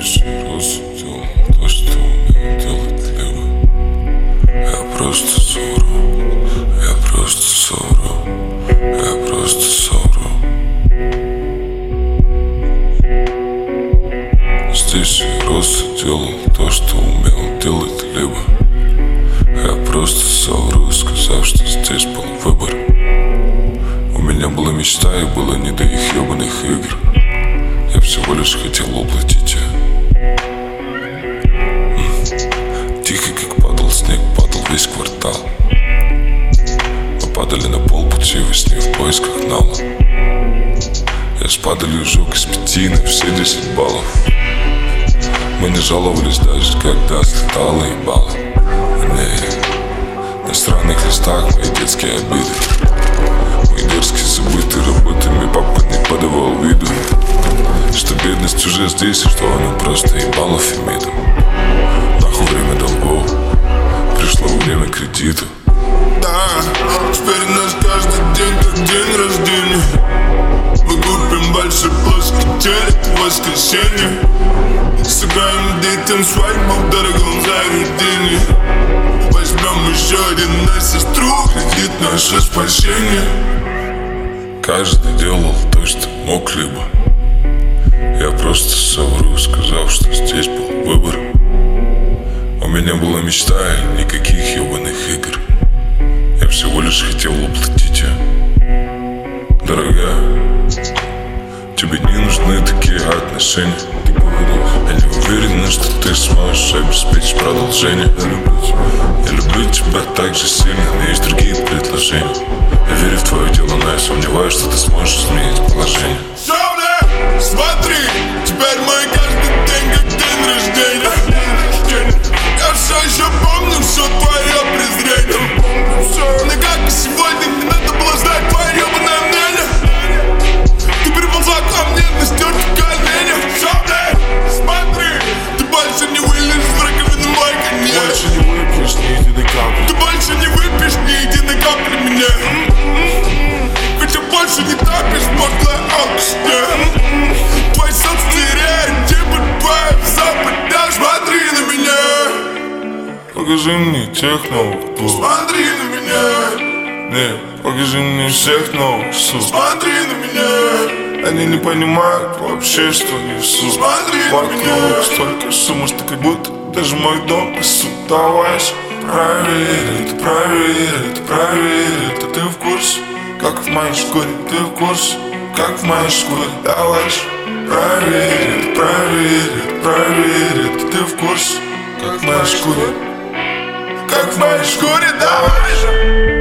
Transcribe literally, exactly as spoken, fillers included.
Здесь раз делал то, что умел делать либо. Я просто совру, я просто совру, я просто совру. Здесь раз делал то, что умел делать либо. Я просто совру, сказав, что здесь был выбор. У меня была мечта и было не до их ебаных игр. Я всего лишь хотел уплатить ее. Тихо, как падал снег, падал весь квартал. Мы падали на полпути во сне в поисках нала. Я с падалью жёг из пяти на все десять баллов. Мы не жаловались даже, когда слетало ебало. Не, на странных листах мои детские обиды. Мои дерзкие забыты работами, папа не подавал виду, что бедность уже здесь, и что она просто ебала фемидом. Нахуй время долгов, пришло время кредита. Да, теперь у нас каждый день как день рождения. Мы купим большой плоский телек в воскресенье. Сыграем детям свадьбу в дорогом заведении. Возьмем еще один на сестру, кредит наше спасение. Каждый делал то, что мог либо. Я просто совру, сказав, что здесь был выбор. У меня была мечта и никаких ебаных игр. Я всего лишь хотел уплатить ее. Дорогая, тебе не нужны такие отношения. Я не уверен, что ты сможешь обеспечить продолжение. Я люблю тебя, я люблю тебя так же сильно, но есть другие предложения. Я верю в твое дело, но я сомневаюсь, что ты сможешь изменить положение. Смотри, теперь мой каждый день как день рождения. Я все еще помню все твое презрение. Но как и сегодня, не надо было знать твое ебаное мнение. Ты приползла ко мне на стерке коленях. Смотри, ты больше не вылезешь в раковину мой конец. Больше не выпьешь ни единой капли. Ты больше не выпьешь ни единой капли меня. Ведь я больше не топишь подлая алкашня. Твой собственный реактив, твоя запад, смотри на меня. Покажи мне тех новых тур. Смотри на меня. Не, покажи мне всех новых суд. Смотри на меня. Они не понимают вообще, что Иисус. Смотри на вокруг меня. столько шума, что как будто даже мой дом пасут. Давай же, проверь это, проверь это, проверь это. Ты в курсе, как в моей шкуре? Ты в курсе, как в моей шкуре? Давай же, проверь это, проверь это, проверь это. Ты в курсе, как в моей шкуре? Как в моей шкуре, давай же.